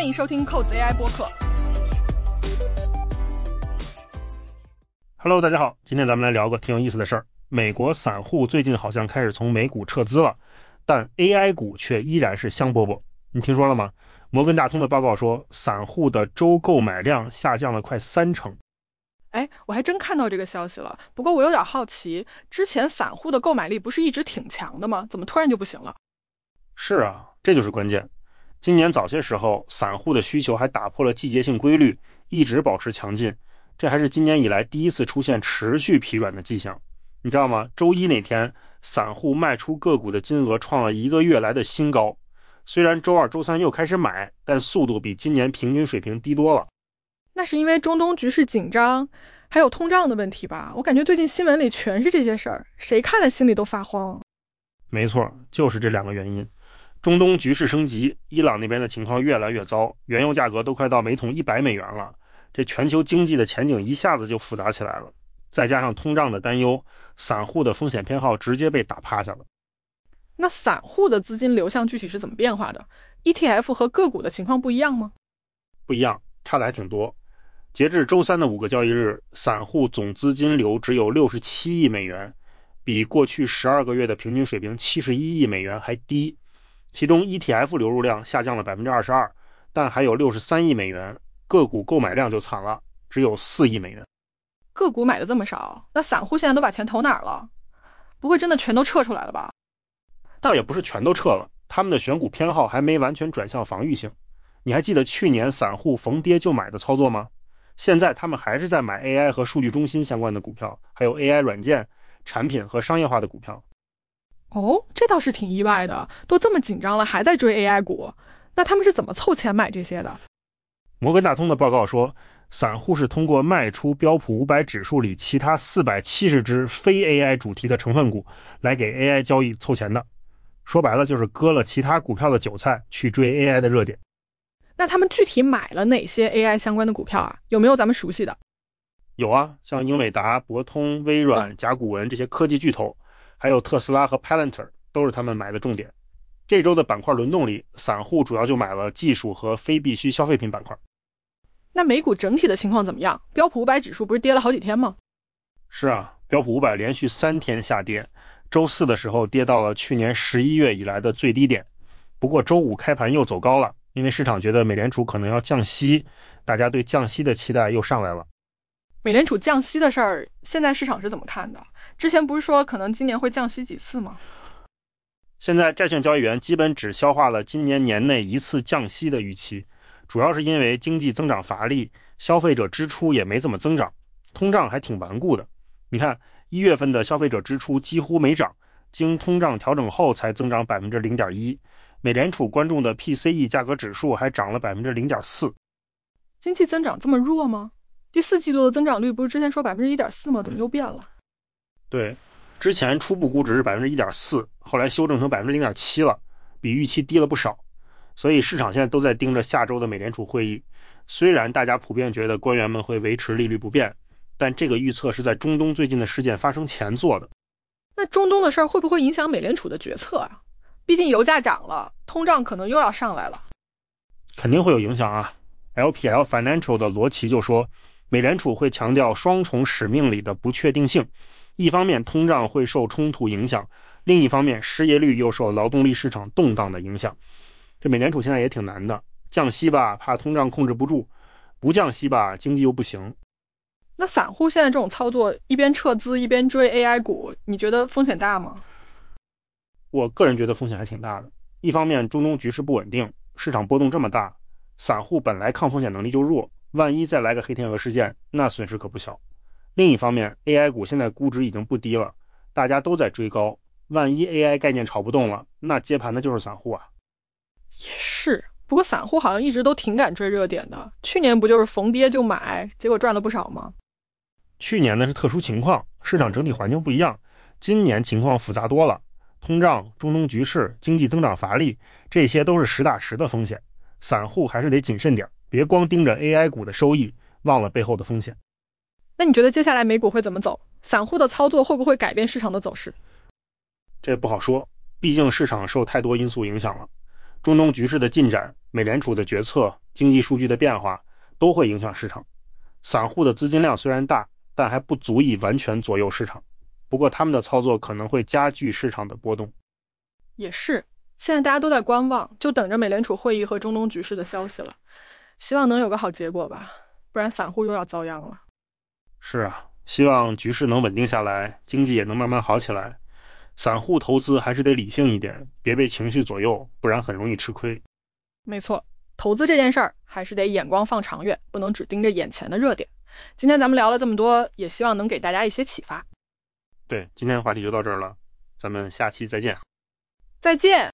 欢迎收听扣子 AI 播客。 Hello， 大家好，今天咱们来聊个挺有意思的事儿。美国散户最近好像开始从美股撤资了，但 AI 股却依然是香饽饽。你听说了吗？摩根大通的报告说，散户的周购买量下降了快30%。 我还真看到这个消息了。不过我有点好奇，之前散户的购买力不是一直挺强的吗？怎么突然就不行了？ 是啊，这就是关键。今年早些时候，散户的需求还打破了季节性规律，一直保持强劲。这还是今年以来第一次出现持续疲软的迹象。你知道吗？周一那天，散户卖出个股的金额创了1个月来的新高。虽然周二、周三又开始买，但速度比今年平均水平低多了。 那是因为中东局势紧张，还有通胀的问题吧？我感觉最近新闻里全是这些事儿，谁看了心里都发慌。 没错，就是这2个原因。中东局势升级，伊朗那边的情况越来越糟，原油价格都快到每桶100美元了。这全球经济的前景一下子就复杂起来了，再加上通胀的担忧，散户的风险偏好直接被打趴下了。 那散户的资金流向具体是怎么变化的？ ETF 和个股的情况不一样吗？ 不一样，差的还挺多。截至周三的5个交易日，散户总资金流只有67亿美元，比过去12个月的平均水平71亿美元还低。其中 ETF 流入量下降了 22%， 但还有63亿美元，个股购买量就惨了，只有4亿美元。 个股买的这么少，那散户现在都把钱投哪儿了？不会真的全都撤出来了吧？ 倒也不是全都撤了，他们的选股偏好还没完全转向防御性。你还记得去年散户逢跌就买的操作吗？现在他们还是在买 AI 和数据中心相关的股票，还有 AI 软件、产品和商业化的股票。 哦，这倒是挺意外的，都这么紧张了还在追 AI 股，那他们是怎么凑钱买这些的？ 摩根大通的报告说，散户是通过卖出标普500指数里其他470只非 AI 主题的成分股来给 AI 交易凑钱的。说白了就是割了其他股票的韭菜去追 AI 的热点。 那他们具体买了哪些 AI 相关的股票啊？有没有咱们熟悉的？ 有啊，像英伟达、博通、微软、甲骨文这些科技巨头，还有特斯拉和 Palantir 都是他们买的重点。这周的板块轮动里，散户主要就买了技术和非必需消费品板块。 那美股整体的情况怎么样？标普500指数不是跌了好几天吗？ 是啊，标普500连续3天下跌，周四的时候跌到了去年11月以来的最低点。不过周五开盘又走高了，因为市场觉得美联储可能要降息，大家对降息的期待又上来了。 美联储降息的事儿，现在市场是怎么看的？之前不是说可能今年会降息几次吗？ 现在债券交易员基本只消化了今年年内1次降息的预期，主要是因为经济增长乏力，消费者支出也没怎么增长，通胀还挺顽固的。你看1月份的消费者支出几乎没涨，经通胀调整后才增长 0.1%， 美联储关注的 PCE 价格指数还涨了 0.4%。 经济增长这么弱吗？第4季度的增长率不是之前说 1.4% 吗？怎么又变了？ 对，之前初步估值是 1.4%， 后来修正成 0.7% 了，比预期低了不少。所以市场现在都在盯着下周的美联储会议。虽然大家普遍觉得官员们会维持利率不变，但这个预测是在中东最近的事件发生前做的。 那中东的事儿会不会影响美联储的决策啊？毕竟油价涨了，通胀可能又要上来了。 肯定会有影响啊。LPL Financial 的罗奇就说，美联储会强调双重使命里的不确定性，一方面通胀会受冲突影响，另一方面失业率又受劳动力市场动荡的影响。这美联储现在也挺难的，降息吧怕通胀控制不住，不降息吧经济又不行。 那散户现在这种操作，一边撤资一边追 AI 股，你觉得风险大吗？ 我个人觉得风险还挺大的。一方面中东局势不稳定，市场波动这么大，散户本来抗风险能力就弱，万一再来个黑天鹅事件，那损失可不小。另一方面 AI 股现在估值已经不低了，大家都在追高，万一 AI 概念炒不动了，那接盘的就是散户啊。 也是，不过散户好像一直都挺敢追热点的，去年不就是逢跌就买，结果赚了不少吗？ 去年呢是特殊情况，市场整体环境不一样，今年情况复杂多了，通胀、中东局势、经济增长乏力，这些都是实打实的风险，散户还是得谨慎点，别光盯着 AI 股的收益，忘了背后的风险。 那你觉得接下来美股会怎么走？散户的操作会不会改变市场的走势？ 这不好说，毕竟市场受太多因素影响了。 中东局势的进展、美联储的决策、经济数据的变化都会影响市场。散户的资金量虽然大，但还不足以完全左右市场。不过他们的操作可能会加剧市场的波动。 也是，现在大家都在观望，就等着美联储会议和中东局势的消息了。希望能有个好结果吧，不然散户又要遭殃了。 是啊，希望局势能稳定下来，经济也能慢慢好起来。散户投资还是得理性一点，别被情绪左右，不然很容易吃亏。 没错，投资这件事儿还是得眼光放长远，不能只盯着眼前的热点。今天咱们聊了这么多，也希望能给大家一些启发。 对，今天的话题就到这儿了，咱们下期再见。 再见。